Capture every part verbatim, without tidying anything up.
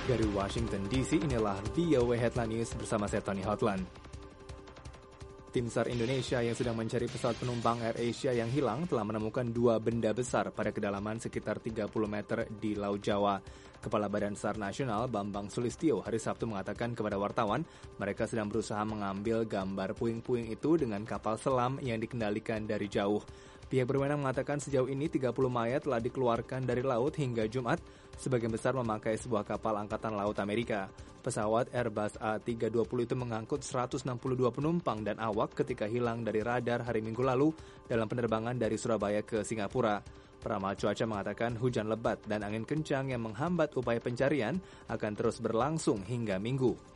Dari Washington D C, inilah V O A Headline News bersama saya Tony Hotland. Tim SAR Indonesia yang sedang mencari pesawat penumpang AirAsia yang hilang telah menemukan dua benda besar pada kedalaman sekitar tiga puluh meter di Laut Jawa. Kepala Badan SAR Nasional Bambang Sulistyo hari Sabtu mengatakan kepada wartawan, mereka sedang berusaha mengambil gambar puing-puing itu dengan kapal selam yang dikendalikan dari jauh. Pihak berwenang mengatakan sejauh ini tiga puluh mayat telah dikeluarkan dari laut hingga Jumat, sebagian besar memakai sebuah kapal Angkatan Laut Amerika. Pesawat Airbus A tiga dua puluh itu mengangkut seratus enam puluh dua penumpang dan awak ketika hilang dari radar hari Minggu lalu dalam penerbangan dari Surabaya ke Singapura. Peramal cuaca mengatakan hujan lebat dan angin kencang yang menghambat upaya pencarian akan terus berlangsung hingga Minggu.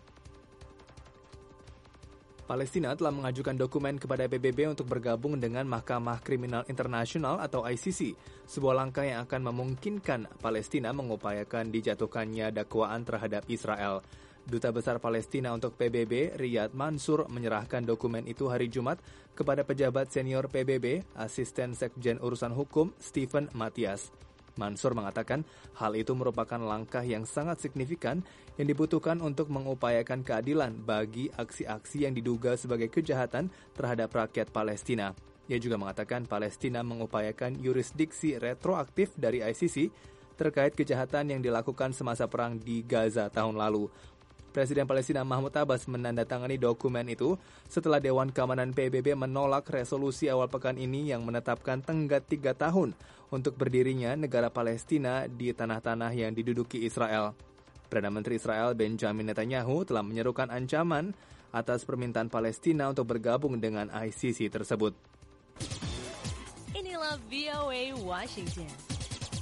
Palestina telah mengajukan dokumen kepada P B B untuk bergabung dengan Mahkamah Kriminal Internasional atau I C C, sebuah langkah yang akan memungkinkan Palestina mengupayakan dijatuhkannya dakwaan terhadap Israel. Duta Besar Palestina untuk P B B, Riyad Mansur, menyerahkan dokumen itu hari Jumat kepada pejabat senior P B B, Asisten Sekjen Urusan Hukum, Stephen Matias. Mansur mengatakan hal itu merupakan langkah yang sangat signifikan yang dibutuhkan untuk mengupayakan keadilan bagi aksi-aksi yang diduga sebagai kejahatan terhadap rakyat Palestina. Ia juga mengatakan Palestina mengupayakan yurisdiksi retroaktif dari I C C terkait kejahatan yang dilakukan semasa perang di Gaza tahun lalu. Presiden Palestina Mahmud Abbas menandatangani dokumen itu setelah Dewan Keamanan P B B menolak resolusi awal pekan ini yang menetapkan tenggat tiga tahun untuk berdirinya negara Palestina di tanah-tanah yang diduduki Israel. Perdana Menteri Israel Benjamin Netanyahu telah menyerukan ancaman atas permintaan Palestina untuk bergabung dengan I C C tersebut. Inilah V O A Washington.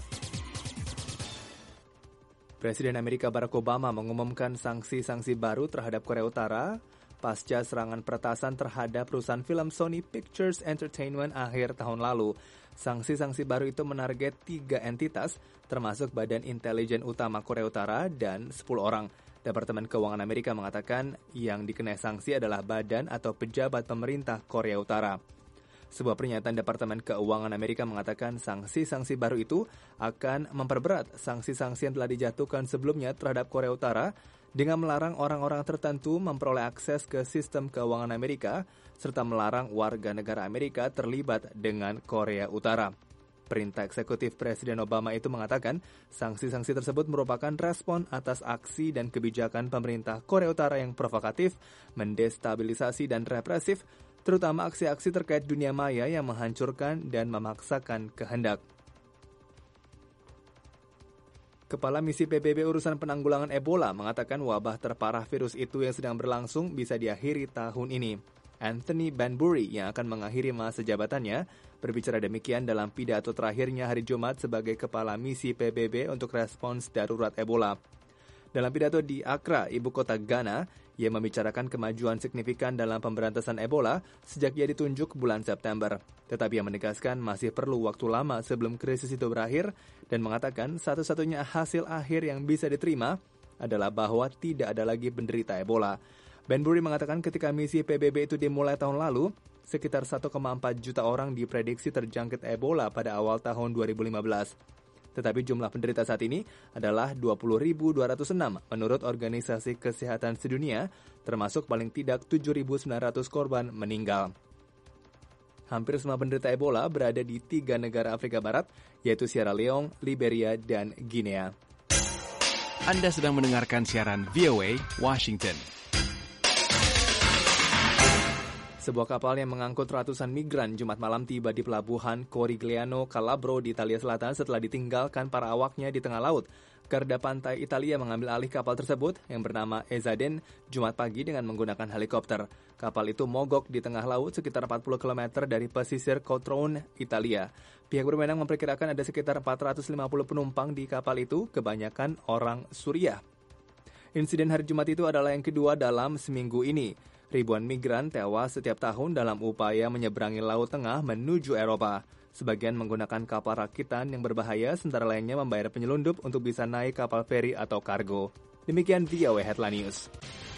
Presiden Amerika Barack Obama mengumumkan sanksi-sanksi baru terhadap Korea Utara pasca serangan peretasan terhadap perusahaan film Sony Pictures Entertainment akhir tahun lalu. Sanksi-sanksi baru itu menarget tiga entitas, termasuk Badan Intelijen Utama Korea Utara dan sepuluh orang. Departemen Keuangan Amerika mengatakan yang dikenai sanksi adalah badan atau pejabat pemerintah Korea Utara. Sebuah pernyataan Departemen Keuangan Amerika mengatakan sanksi-sanksi baru itu akan memperberat sanksi-sanksi yang telah dijatuhkan sebelumnya terhadap Korea Utara dengan melarang orang-orang tertentu memperoleh akses ke sistem keuangan Amerika serta melarang warga negara Amerika terlibat dengan Korea Utara. Perintah eksekutif Presiden Obama itu mengatakan sanksi-sanksi tersebut merupakan respon atas aksi dan kebijakan pemerintah Korea Utara yang provokatif, mendestabilisasi dan represif, terutama aksi-aksi terkait dunia maya yang menghancurkan dan memaksakan kehendak. Kepala Misi P B B Urusan Penanggulangan Ebola mengatakan wabah terparah virus itu yang sedang berlangsung bisa diakhiri tahun ini. Anthony Banbury yang akan mengakhiri masa jabatannya berbicara demikian dalam pidato terakhirnya hari Jumat sebagai Kepala Misi P B B untuk respons darurat Ebola. Dalam pidato di Accra, ibu kota Ghana, ia membicarakan kemajuan signifikan dalam pemberantasan Ebola sejak ia ditunjuk bulan September. Tetapi ia menegaskan masih perlu waktu lama sebelum krisis itu berakhir dan mengatakan satu-satunya hasil akhir yang bisa diterima adalah bahwa tidak ada lagi penderita Ebola. Banbury mengatakan ketika misi P B B itu dimulai tahun lalu, sekitar satu koma empat juta orang diprediksi terjangkit Ebola pada awal tahun dua ribu lima belas. Tetapi jumlah penderita saat ini adalah dua puluh ribu dua ratus enam menurut Organisasi Kesehatan Sedunia, termasuk paling tidak tujuh ribu sembilan ratus korban meninggal. Hampir semua penderita Ebola berada di tiga negara Afrika Barat, yaitu Sierra Leone, Liberia, dan Guinea. Anda sedang mendengarkan siaran V O A Washington. Sebuah kapal yang mengangkut ratusan migran Jumat malam tiba di pelabuhan Corigliano Calabro di Italia Selatan setelah ditinggalkan para awaknya di tengah laut. Garda Pantai Italia mengambil alih kapal tersebut yang bernama Ezaden Jumat pagi dengan menggunakan helikopter. Kapal itu mogok di tengah laut sekitar empat puluh kilometer dari pesisir Cotrone, Italia. Pihak berwenang memperkirakan ada sekitar empat ratus lima puluh penumpang di kapal itu, kebanyakan orang Suriah. Insiden hari Jumat itu adalah yang kedua dalam seminggu ini. Ribuan migran tewas setiap tahun dalam upaya menyeberangi Laut Tengah menuju Eropa. Sebagian menggunakan kapal rakitan yang berbahaya, sementara lainnya membayar penyelundup untuk bisa naik kapal feri atau kargo. Demikian V O A Headline News.